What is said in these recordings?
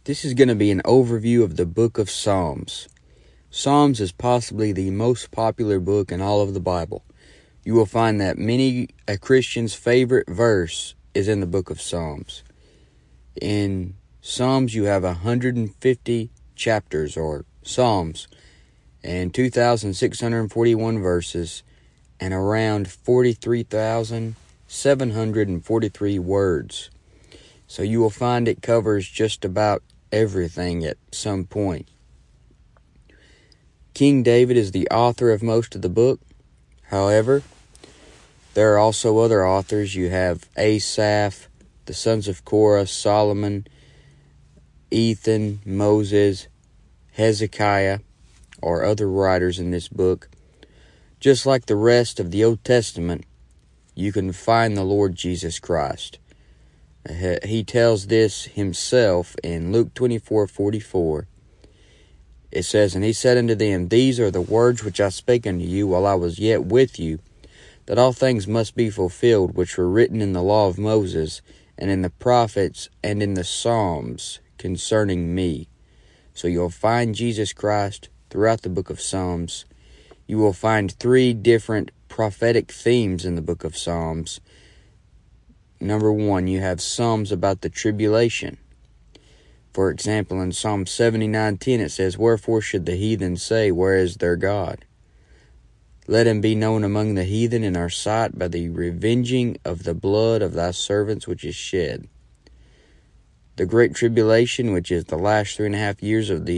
This is going to be an overview of the book of Psalms. Psalms is possibly the most popular book in all of the Bible. You will find that a Christian's favorite verse is in the book of Psalms. In Psalms, you have 150 chapters or Psalms and 2,641 verses and around 43,743 words. So you will find it covers just about everything at some point. King David is the author of most of the book. However, there are also other authors. You have Asaph, the sons of Korah, Solomon, Ethan, Moses, Hezekiah, or other writers in this book. Just like the rest of the Old Testament, you can find the Lord Jesus Christ. He tells this himself in Luke 24:44. It says, "And he said unto them, These are the words which I spake unto you while I was yet with you, that all things must be fulfilled which were written in the law of Moses, and in the prophets, and in the Psalms concerning me." So you'll find Jesus Christ throughout the book of Psalms. You will find 3 different prophetic themes in the book of Psalms. Number 1, you have Psalms about the tribulation. For example, in Psalm 79:10 it says, "Wherefore should the heathen say, Where is their God? Let him be known among the heathen in our sight by the revenging of the blood of thy servants which is shed." The Great Tribulation, which is the last 3.5 years of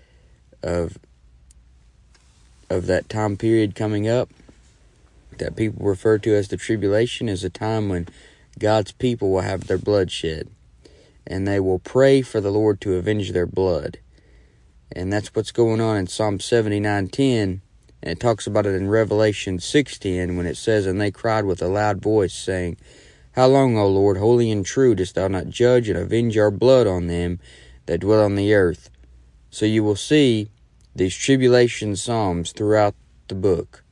that time period coming up, that people refer to as the tribulation, is a time when God's people will have their blood shed, and they will pray for the Lord to avenge their blood. And that's what's going on in Psalm 79:10, and it talks about it in Revelation 6:10 when it says, "And they cried with a loud voice, saying, How long, O Lord, holy and true, dost thou not judge and avenge our blood on them that dwell on the earth?" So you will see these tribulation psalms throughout the book.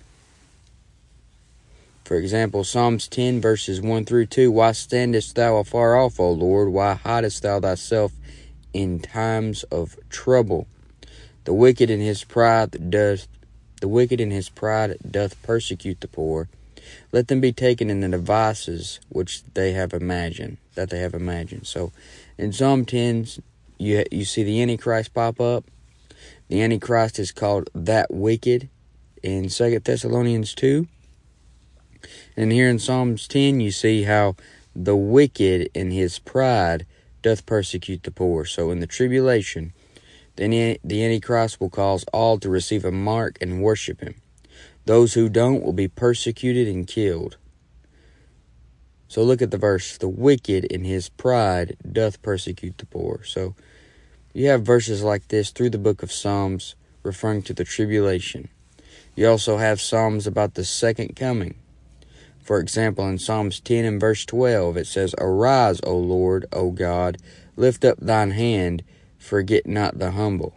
For example, Psalms 10 verses 1 through 2, "Why standest thou afar off, O Lord? Why hidest thou thyself in times of trouble? The wicked in his pride doth persecute the poor. Let them be taken in the devices which they have imagined." So in Psalm 10, you see the Antichrist pop up. The Antichrist is called that wicked in 2 Thessalonians 2. And here in Psalms 10, you see how the wicked in his pride doth persecute the poor. So in the tribulation, the Antichrist will cause all to receive a mark and worship him. Those who don't will be persecuted and killed. So look at the verse, "The wicked in his pride doth persecute the poor." So you have verses like this through the book of Psalms referring to the tribulation. You also have Psalms about the second coming. For example, in Psalms 10 and verse 12, it says, "Arise, O Lord, O God, lift up thine hand, forget not the humble."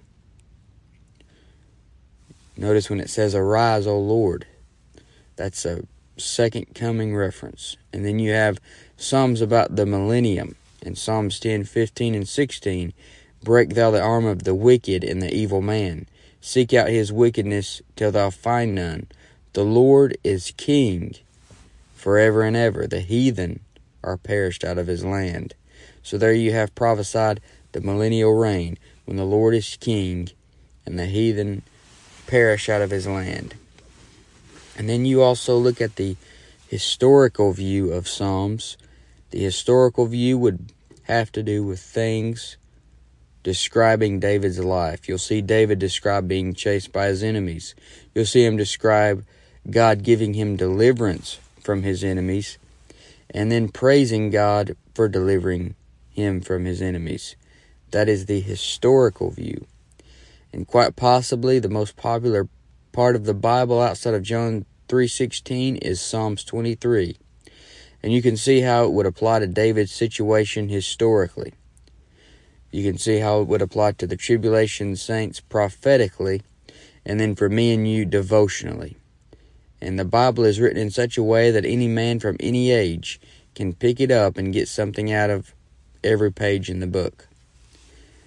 Notice when it says, "Arise, O Lord," that's a second coming reference. And then you have Psalms about the millennium. In Psalms 10, 15, and 16, "Break thou the arm of the wicked and the evil man. Seek out his wickedness till thou find none. The Lord is king forever and ever. The heathen are perished out of his land." So there you have prophesied the millennial reign when the Lord is king and the heathen perish out of his land. And then you also look at the historical view of Psalms. The historical view would have to do with things describing David's life. You'll see David described being chased by his enemies. You'll see him describe God giving him deliverance from his enemies, and then praising God for delivering him from his enemies. That is the historical view. And quite possibly the most popular part of the Bible outside of John 3:16 is Psalms 23. And you can see how it would apply to David's situation historically. You can see how it would apply to the tribulation saints prophetically, and then for me and you devotionally. And the Bible is written in such a way that any man from any age can pick it up and get something out of every page in the book.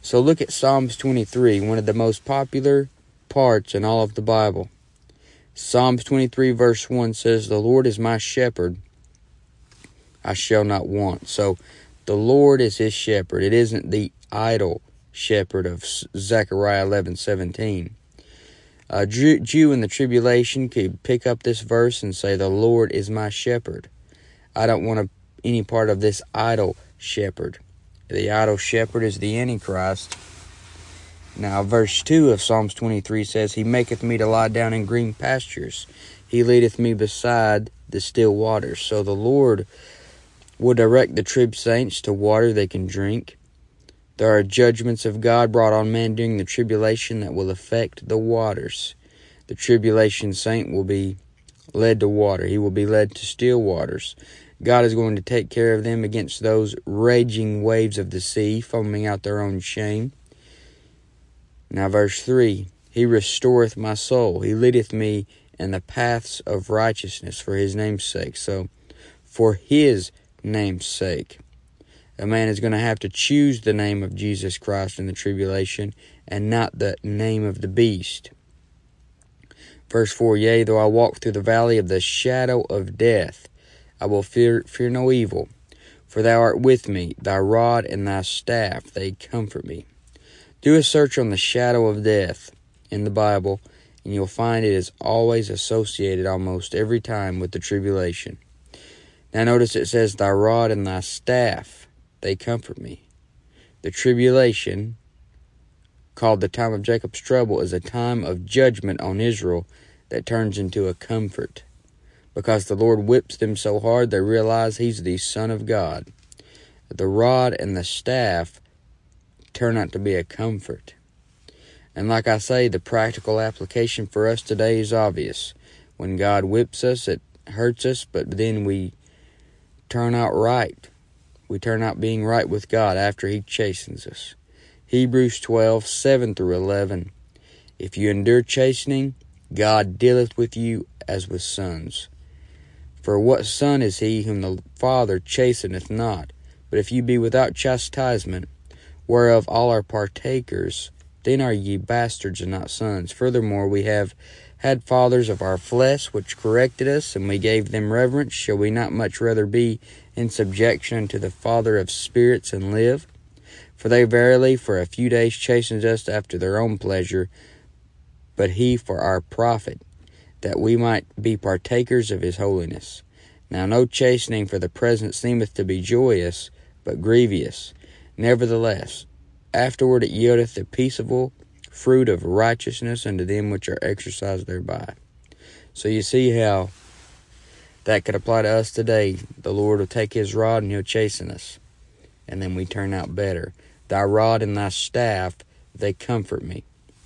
So look at Psalms 23, one of the most popular parts in all of the Bible. Psalms 23 verse 1 says, "The Lord is my shepherd, I shall not want." So the Lord is his shepherd. It isn't the idol shepherd of Zechariah 11:17. A Jew in the tribulation could pick up this verse and say, "The Lord is my shepherd. I don't want any part of this idol shepherd." The idol shepherd is the Antichrist. Now, verse 2 of Psalms 23 says, "He maketh me to lie down in green pastures. He leadeth me beside the still waters." So the Lord will direct the trib saints to water they can drink. There are judgments of God brought on man during the tribulation that will affect the waters. The tribulation saint will be led to water. He will be led to still waters. God is going to take care of them against those raging waves of the sea, foaming out their own shame. Now verse 3, "He restoreth my soul. He leadeth me in the paths of righteousness for his name's sake." So, for his name's sake. A man is going to have to choose the name of Jesus Christ in the tribulation and not the name of the beast. Verse 4, "Yea, though I walk through the valley of the shadow of death, I will fear no evil, for thou art with me, thy rod and thy staff, they comfort me." Do a search on the shadow of death in the Bible, and you'll find it is always associated almost every time with the tribulation. Now notice it says, "Thy rod and thy staff, they comfort me." The tribulation, called the time of Jacob's trouble, is a time of judgment on Israel that turns into a comfort. Because the Lord whips them so hard, they realize he's the Son of God. The rod and the staff turn out to be a comfort. And like I say, the practical application for us today is obvious. When God whips us, it hurts us, but then we turn out right. We turn out being right with God after he chastens us. Hebrews 12:7-11. "If you endure chastening, God dealeth with you as with sons. For what son is he whom the Father chasteneth not? But if you be without chastisement, whereof all are partakers, then are ye bastards and not sons. Furthermore, we have had fathers of our flesh which corrected us, and we gave them reverence. Shall we not much rather be in subjection to the Father of spirits and live? For they verily for a few days chastened us after their own pleasure, but he for our profit, that we might be partakers of his holiness. Now no chastening for the present seemeth to be joyous, but grievous. Nevertheless, afterward it yieldeth the peaceable fruit of righteousness unto them which are exercised thereby." So you see how that could apply to us today. The Lord will take his rod and he'll chasten us, and then we turn out better. "Thy rod and thy staff, they comfort me."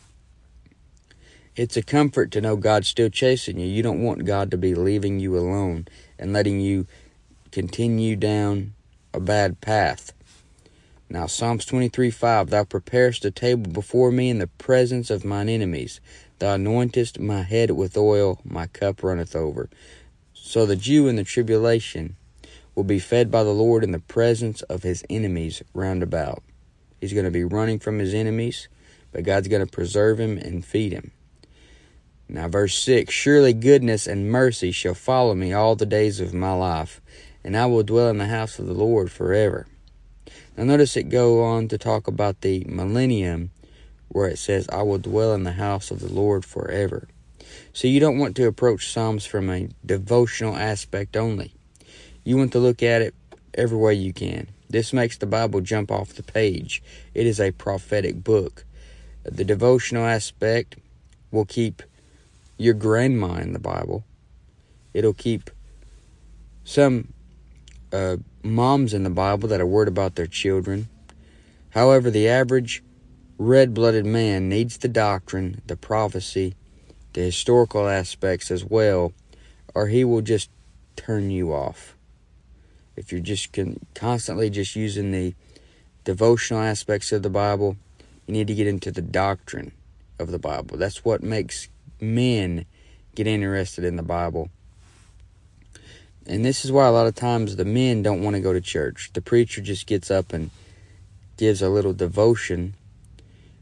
It's a comfort to know God's still chasing you. You don't want God to be leaving you alone and letting you continue down a bad path. Now, Psalms 23:5, "Thou preparest a table before me in the presence of mine enemies. Thou anointest my head with oil, my cup runneth over." So the Jew in the tribulation will be fed by the Lord in the presence of his enemies round about. He's going to be running from his enemies, but God's going to preserve him and feed him. Now, verse 6, "Surely goodness and mercy shall follow me all the days of my life, and I will dwell in the house of the Lord forever." Now notice it go on to talk about the millennium, where it says, "I will dwell in the house of the Lord forever." So you don't want to approach Psalms from a devotional aspect only. You want to look at it every way you can. This makes the Bible jump off the page. It is a prophetic book. The devotional aspect will keep your grandma in the Bible. It'll keep some moms in the Bible that are worried about their children. However, the average red-blooded man needs the doctrine, the prophecy, the historical aspects as well, or he will just turn you off. If you're just constantly just using the devotional aspects of the Bible, you need to get into the doctrine of the Bible. That's what makes men get interested in the Bible. And this is why a lot of times the men don't want to go to church. The preacher just gets up and gives a little devotion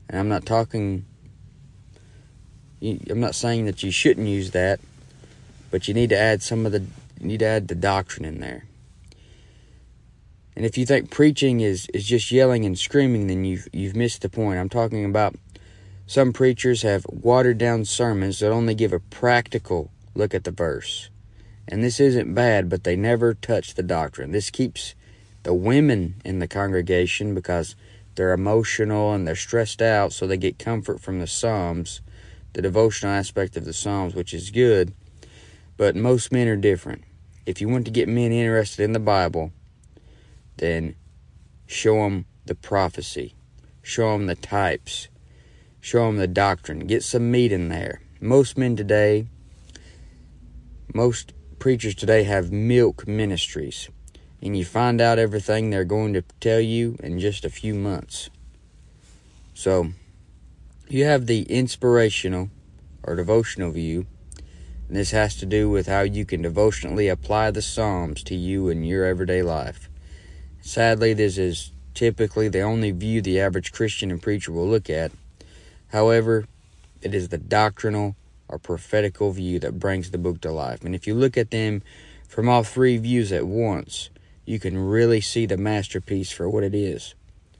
And I'm not saying that you shouldn't use that, but you need to add the doctrine in there. And if you think preaching is just yelling and screaming, then you've missed the point. I'm talking about some preachers have watered down sermons that only give a practical look at the verse. And this isn't bad, but they never touch the doctrine. This keeps the women in the congregation because they're emotional and they're stressed out, so they get comfort from the Psalms, the devotional aspect of the Psalms, which is good. But most men are different. If you want to get men interested in the Bible, then show them the prophecy. Show them the types. Show them the doctrine. Get some meat in there. Most preachers today have milk ministries, and you find out everything they're going to tell you in just a few months. So, you have the inspirational or devotional view, and this has to do with how you can devotionally apply the Psalms to you in your everyday life. Sadly, this is typically the only view the average Christian and preacher will look at. However, it is the doctrinal or prophetical view that brings the book to life. And if you look at them from all three views at once, you can really see the masterpiece for what it is.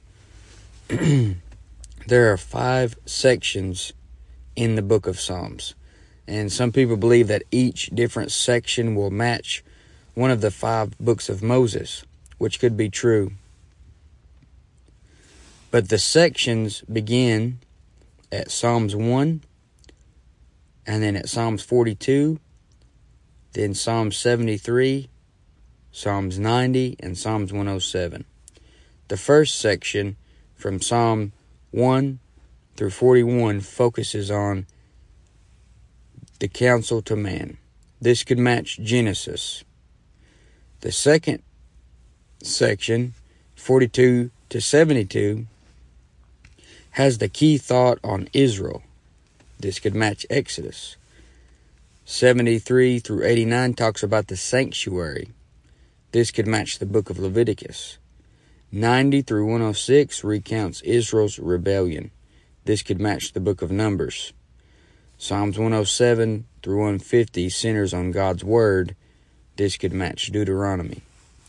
There are 5 sections in the book of Psalms. And some people believe that each different section will match one of the 5 books of Moses, which could be true. But the sections begin at Psalms 1, and then at Psalms 42, then Psalms 73, Psalms 90, and Psalms 107. The first section, from Psalm 1 through 41, focuses on the counsel to man. This could match Genesis. The second section, 42 to 72, has the key thought on Israel. This could match Exodus. 73 through 89 talks about the sanctuary. This could match the book of Leviticus. 90 through 106 recounts Israel's rebellion. This could match the book of Numbers. Psalms 107 through 150 centers on God's word. This could match Deuteronomy.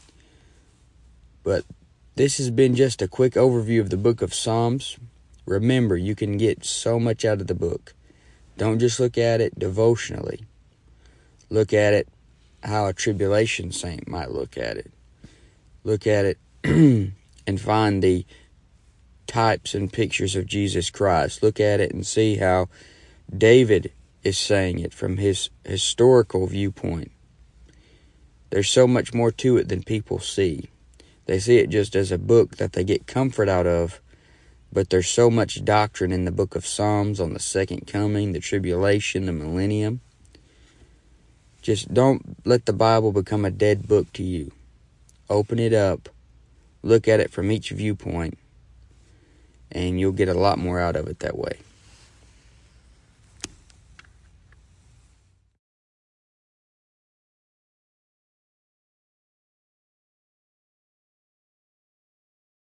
But this has been just a quick overview of the book of Psalms. Remember, you can get so much out of the book. Don't just look at it devotionally. Look at it how a tribulation saint might look at it. Look at it and find the types and pictures of Jesus Christ. Look at it and see how David is saying it from his historical viewpoint. There's so much more to it than people see. They see it just as a book that they get comfort out of, but there's so much doctrine in the book of Psalms on the second coming, the tribulation, the millennium. Just don't let the Bible become a dead book to you. Open it up, look at it from each viewpoint, and you'll get a lot more out of it that way.